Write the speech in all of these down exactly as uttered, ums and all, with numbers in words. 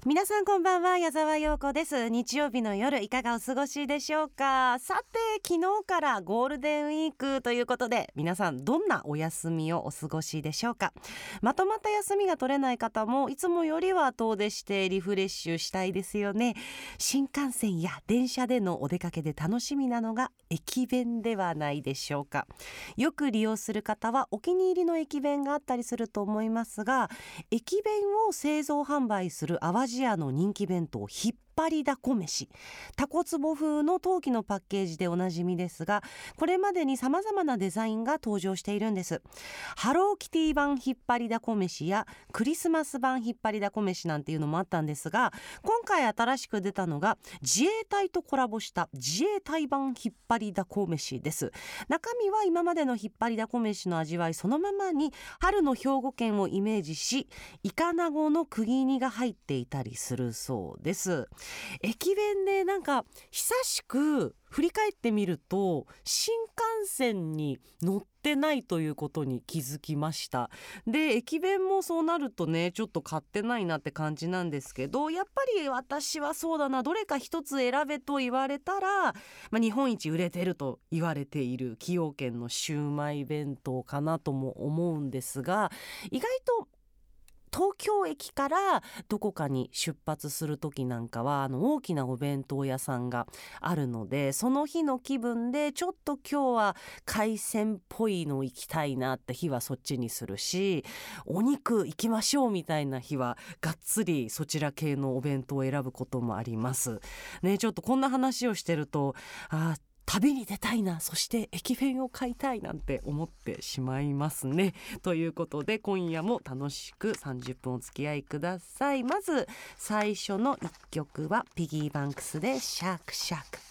皆さんこんばんは、矢沢陽子です。日曜日の夜いかがお過ごしでしょうか。さて、昨日からゴールデンウィークということで、皆さんどんなお休みをお過ごしでしょうか。まとまった休みが取れない方もいつもよりは遠出してリフレッシュしたいですよね。新幹線や電車でのお出かけで楽しみなのが駅弁ではないでしょうか。よく利用する方はお気に入りの駅弁があったりすると思いますが、駅弁を製造販売する淡路屋の人気弁当ひっぱりだこ飯、タコツボ風の陶器のパッケージでおなじみですが、これまでに様々なデザインが登場しているんです。ハローキティ版ひっぱりだこ飯やクリスマス版ひっぱりだこ飯なんていうのもあったんですが、今回新しく出たのが自衛隊とコラボした自衛隊版ひっぱりだこ飯です。中身は今までのひっぱりだこ飯の味わいそのままに、春の兵庫県をイメージし、イカナゴの釘煮が入っていたりするそうです。駅弁でなんか久しく振り返ってみると、新幹線に乗ってないということに気づきました。で、駅弁もそうなるとね、ちょっと買ってないなって感じなんですけど、やっぱり私はそうだな、どれか一つ選べと言われたら、まあ、日本一売れてると言われている崎陽軒のシウマイ弁当かなとも思うんですが、意外と東京駅からどこかに出発する時なんかはあの大きなお弁当屋さんがあるので、その日の気分でちょっと今日は海鮮っぽいの行きたいなって日はそっちにするし、お肉行きましょうみたいな日はがっつりそちら系のお弁当を選ぶこともありますね。ちょっとこんな話をしてると、あー旅に出たいな、そして駅弁を買いたいなんて思ってしまいますね。ということで今夜も楽しくさんじゅっぷんお付き合いください。まず最初のいっきょくはピギーバンクスでシャークシャーク。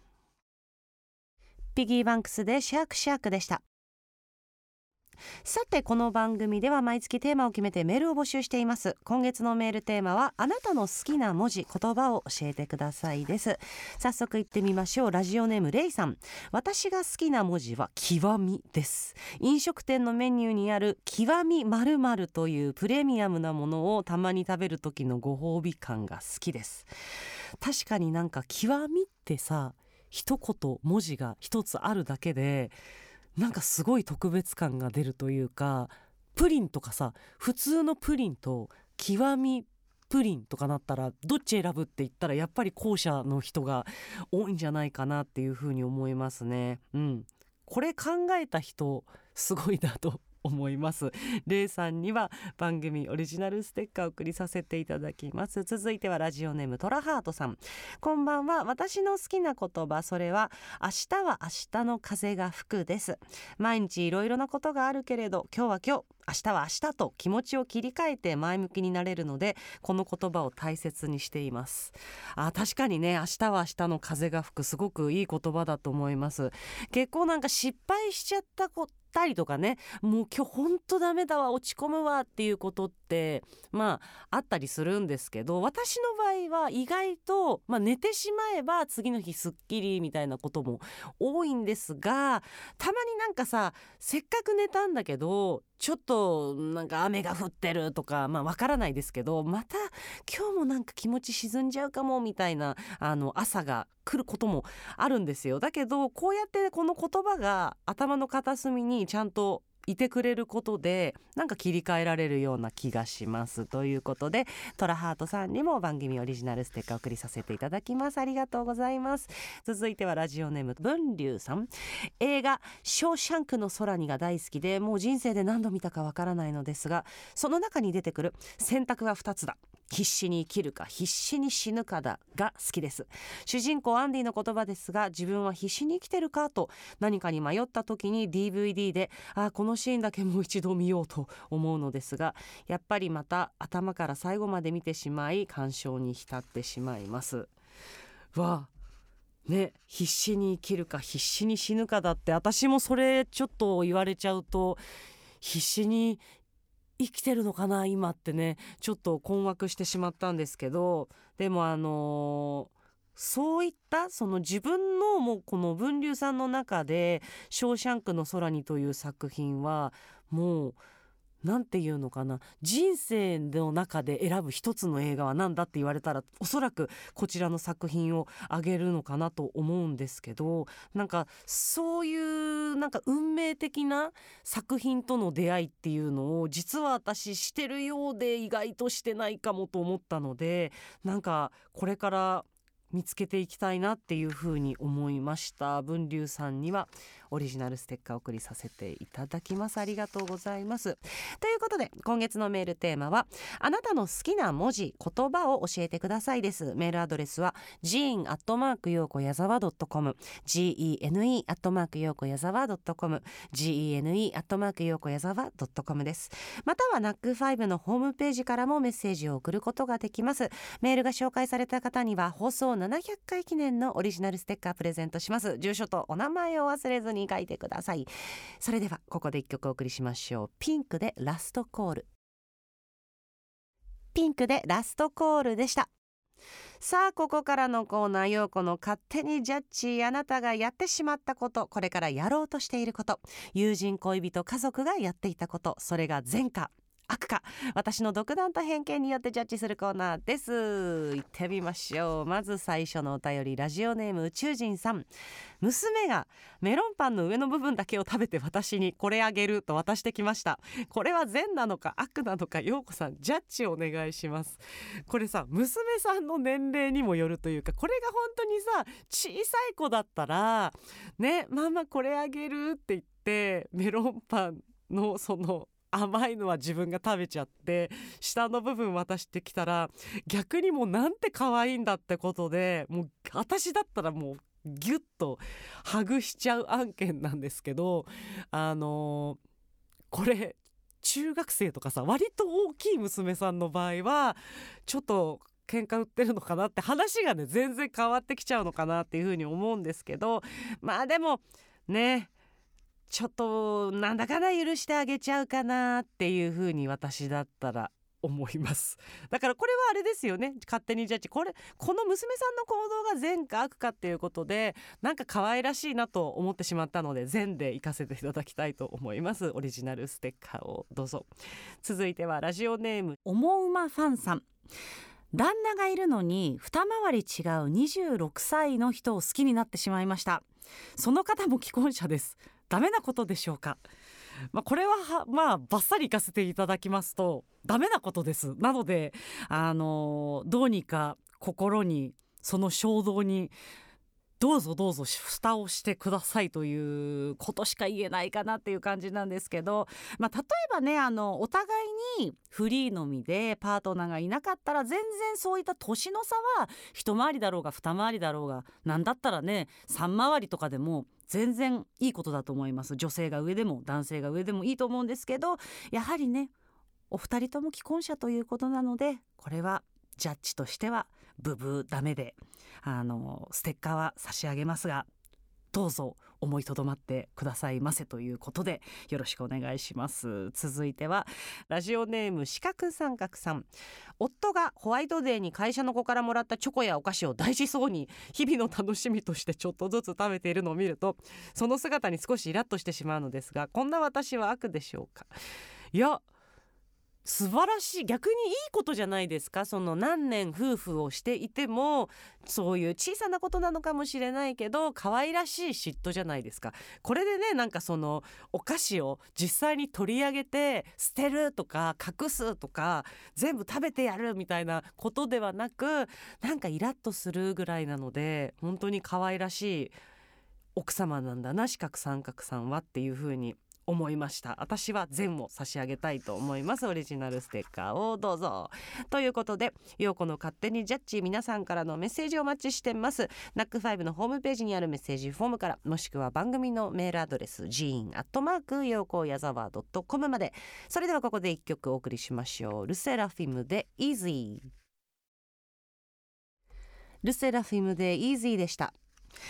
ピギーバンクスでシャークシャークでした。さて、この番組では毎月テーマを決めてメールを募集しています。今月のメールテーマは、あなたの好きな文字言葉を教えてくださいです。早速行ってみましょう。ラジオネームレイさん。私が好きな文字は極みです。飲食店のメニューにある極み〇〇というプレミアムなものをたまに食べる時のご褒美感が好きです。確かになんか極みってさ、一言文字が一つあるだけでなんかすごい特別感が出るというか、プリンとかさ、普通のプリンと極みプリンとかなったらどっち選ぶって言ったらやっぱり後者の人が多いんじゃないかなっていうふうに思いますね。うん、これ考えた人すごいなと思います。レイさんには番組オリジナルステッカーを送りさせていただきます。続いてはラジオネームトラハートさん。こんばんは。私の好きな言葉、それは明日は明日の風が吹くです。毎日いろいろなことがあるけれど、今日は今日、明日は明日と気持ちを切り替えて前向きになれるので、この言葉を大切にしています。あ、確かにね、明日は明日の風が吹く、すごくいい言葉だと思います。結構なんか失敗しちゃったことたりとかね、もう今日ほんとダメだわ、落ち込むわっていうことってまああったりするんですけど、私の場合は意外と、まあ、寝てしまえば次の日すっきりみたいなことも多いんですが、たまになんかさ、せっかく寝たんだけどちょっとなんか雨が降ってるとか、まあわからないですけど、また今日もなんか気持ち沈んじゃうかもみたいなあの朝が来ることもあるんですよ。だけどこうやってこの言葉が頭の片隅にちゃんといてくれることで、なんか切り替えられるような気がします。ということでトラハートさんにも番組オリジナルステッカーを送りさせていただきます。ありがとうございます。続いてはラジオネーム文龍さん。映画ショーシャンクの空にが大好きで、もう人生で何度見たかわからないのですが、その中に出てくる選択はふたつだ、必死に生きるか必死に死ぬかだが好きです。主人公アンディの言葉ですが、自分は必死に生きてるかと何かに迷った時に ディーブイディー であこのシーンだけもう一度見ようと思うのですが、やっぱりまた頭から最後まで見てしまい感傷に浸ってしまいます。わあね、必死に生きるか必死に死ぬかだって、私もそれちょっと言われちゃうと必死に生きてるのかな今ってね、ちょっと困惑してしまったんですけど、でもあのーそういったその自分のもうこの文龍さんの中でショーシャンクの空にという作品はもうなんていうのかな、人生の中で選ぶ一つの映画は何だって言われたら、おそらくこちらの作品をあげるのかなと思うんですけど、なんかそういうなんか運命的な作品との出会いっていうのを実は私してるようで意外としてないかもと思ったので、なんかこれから見つけていきたいなっていうふうに思いました。文龍さんにはオリジナルステッカーを送りさせていただきます。ありがとうございます。ということで今月のメールテーマは、あなたの好きな文字言葉を教えてくださいです。メールアドレスは ジーン アットマーク ヨーコヤザワ ドットコム ジーイーエヌイー アットマーク ヨーコヤザワ ドットコム ジーイーエヌイー アットマーク ヨーコヤザワ ドットコム です。または ナックファイブ のホームページからもメッセージを送ることができます。メールが紹介された方には放送ななひゃっかい記念のオリジナルステッカープレゼントします。住所とお名前を忘れずに書いてください。それではここで一曲お送りしましょう。ピンクでラストコール。ピンクでラストコールでした。さあここからのコーナー、陽子の勝手にジャッジ。あなたがやってしまったこと、これからやろうとしていること、友人恋人家族がやっていたこと、それが善か悪か、私の独断と偏見によってジャッジするコーナーです。行ってみましょう。まず最初のお便り、ラジオネーム宇宙人さん。娘がメロンパンの上の部分だけを食べて私にこれあげると渡してきました。これは善なのか悪なのか、陽子さんジャッジお願いします。これさ、娘さんの年齢にもよるというか、これが本当にさ小さい子だったらね、ママこれあげるって言ってメロンパンのその甘いのは自分が食べちゃって下の部分渡してきたら、逆にもうなんて可愛いんだってことで、もう私だったらもうギュッとハグしちゃう案件なんですけど、あのー、これ中学生とかさ、割と大きい娘さんの場合はちょっと喧嘩売ってるのかなって、話がね全然変わってきちゃうのかなっていうふうに思うんですけど、まあでもね、ちょっとなんだかんだ許してあげちゃうかなっていう風に私だったら思います。だからこれはあれですよね、勝手にジャッジ。これこの娘さんの行動が善か悪かっていうことで、なんか可愛らしいなと思ってしまったので善で行かせていただきたいと思います。オリジナルステッカーをどうぞ。続いてはラジオネームおもうまファンさん。旦那がいるのに二回り違うにじゅうろくさいの人を好きになってしまいました。その方も既婚者です。ダメなことでしょうか。まあ、これはまあバッサリいかせていただきますとダメなことです。なのであのどうにか心にその衝動にどうぞどうぞ蓋をしてくださいということしか言えないかなっていう感じなんですけど、まあ、例えばね、あのお互いにフリーのみでパートナーがいなかったら全然そういった年の差は一回りだろうが二回りだろうが、なんだったらね三回りとかでも全然いいことだと思います。女性が上でも男性が上でもいいと思うんですけど、やはりねお二人とも既婚者ということなので、これはジャッジとしてはブブーダメで、あのステッカーは差し上げますが、どうぞ思いとどまってくださいませということでよろしくお願いします。続いてはラジオネーム四角三角さん。夫がホワイトデーに会社の子からもらったチョコやお菓子を大事そうに日々の楽しみとしてちょっとずつ食べているのを見ると、その姿に少しイラッとしてしまうのですが、こんな私は悪でしょうか。いや素晴らしい、逆にいいことじゃないですか。その何年夫婦をしていてもそういう小さなことなのかもしれないけど可愛らしい嫉妬じゃないですか。これでね、なんかそのお菓子を実際に取り上げて捨てるとか隠すとか全部食べてやるみたいなことではなく、なんかイラッとするぐらいなので、本当に可愛らしい奥様なんだな四角三角さんはっていう風に思いました。私は善を差し上げたいと思います。オリジナルステッカーをどうぞ。ということで、陽子の勝手にジャッジ、皆さんからのメッセージをお待ちしてます。ナックファイブのホームページにあるメッセージフォームから、もしくは番組のメールアドレス ジーン アットマーク 陽子やざわ ドットコム まで。それではここで一曲お送りしましょう。ルセラフィムで Easy。 ルセラフィムで Easy でした。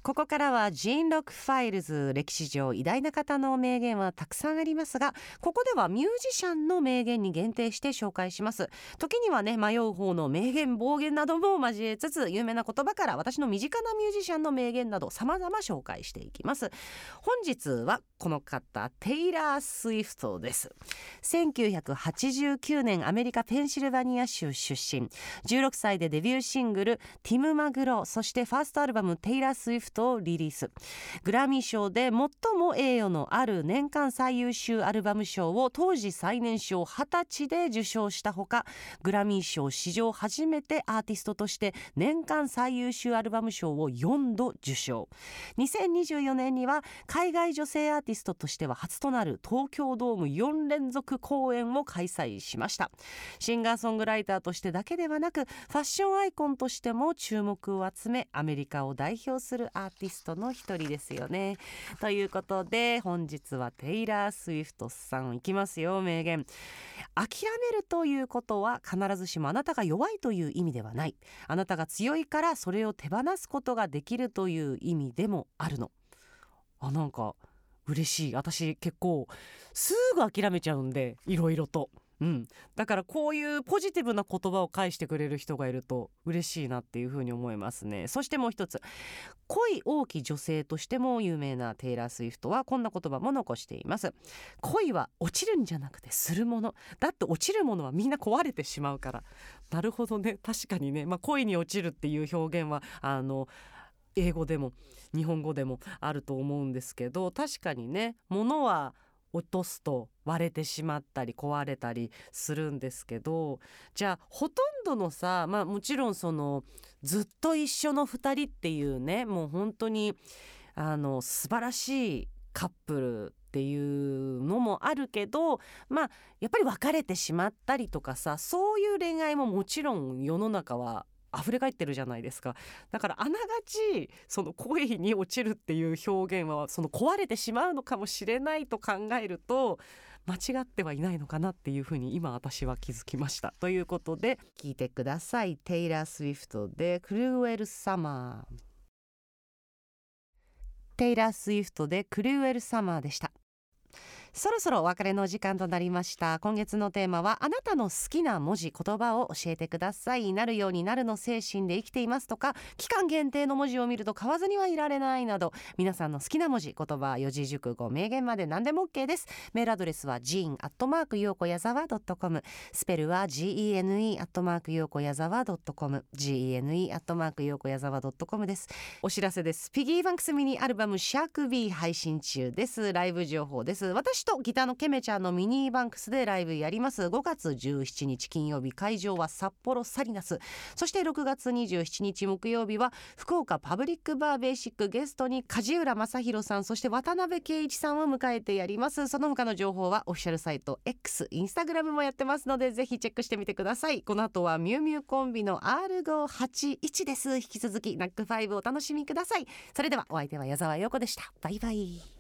ここからはジーンロックファイルズ。歴史上偉大な方の名言はたくさんありますが、ここではミュージシャンの名言に限定して紹介します。時にはね、迷う方の名言暴言なども交えつつ、有名な言葉から私の身近なミュージシャンの名言など様々紹介していきます。本日はこの方、テイラー・スウィフトです。せんきゅうひゃくはちじゅうきゅうねんアメリカペンシルバニア州出身。じゅうろくさいでデビューシングルティム・マグロ、そしてファーストアルバムテイラー・スウィフトをリリース。グラミー賞で最も栄誉のある年間最優秀アルバム賞を当時最年少はたちで受賞したほか、グラミー賞史上初めてアーティストとして年間最優秀アルバム賞をよんど受賞。にせんにじゅうよねんには海外女性アーティストとしては初となる東京ドームよん連続公演を開催しました。シンガーソングライターとしてだけではなく、ファッションアイコンとしても注目を集め、アメリカを代表するアーティストの一人ですよね。ということで本日はテイラー・スウィフトさんいきますよ。名言。諦めるということは必ずしもあなたが弱いという意味ではない。あなたが強いからそれを手放すことができるという意味でもあるの。あ、なんか嬉しい。私結構すぐ諦めちゃうんで、いろいろと、うん、だからこういうポジティブな言葉を返してくれる人がいると嬉しいなっていうふうに思いますね。そしてもう一つ、恋多き女性としても有名なテイラー・スウィフトはこんな言葉も残しています。恋は落ちるんじゃなくてするものだって、落ちるものはみんな壊れてしまうから。なるほどね、確かにね、まあ、恋に落ちるっていう表現はあの英語でも日本語でもあると思うんですけど、確かにね、物は落とすと割れてしまったり壊れたりするんですけど、じゃあほとんどのさ、まあもちろんそのずっと一緒のふたりっていうね、もう本当にあの素晴らしいカップルっていうのもあるけど、まあやっぱり別れてしまったりとかさ、そういう恋愛ももちろん世の中は溢れ返ってるじゃないですか。だからあながちその恋に落ちるっていう表現はその壊れてしまうのかもしれないと考えると間違ってはいないのかなっていうふうに今私は気づきました。ということで聞いてください。テイラー・スウィフトでクルーエル・サマー。テイラー・スウィフトでクルーエル・サマーでした。そろそろお別れの時間となりました。今月のテーマはあなたの好きな文字言葉を教えてください。なるようになるの精神で生きていますとか、期間限定の文字を見ると買わずにはいられないなど、皆さんの好きな文字言葉、四字熟語、名言まで何でも OK です。メールアドレスは ジーン アットマーク ヨーコヤザワ ドットコム、 スペルは ジーイーエヌイー アットマーク ヨーコヤザワ ドットコム、 ジーイーエヌイー アットマーク ヨーコヤザワ ドットコム です。お知らせです。ピギーバンクスミニアルバムシャーク B 配信中です。ライブ情報です。私とギターのケメちゃんのミニーバンクスでライブやります。ごがつじゅうしちにち金曜日、会場は札幌サリナス。そしてろくがつにじゅうしちにち木曜日は福岡パブリックバーベーシック。ゲストに梶浦正宏さん、そして渡辺圭一さんを迎えてやります。その他の情報はオフィシャルサイト X、インスタグラムもやってますのでぜひチェックしてみてください。この後はミュウミュウコンビの アールごはちいち です。引き続きナックファイブお楽しみください。それではお相手は矢沢陽子でした。バイバイ。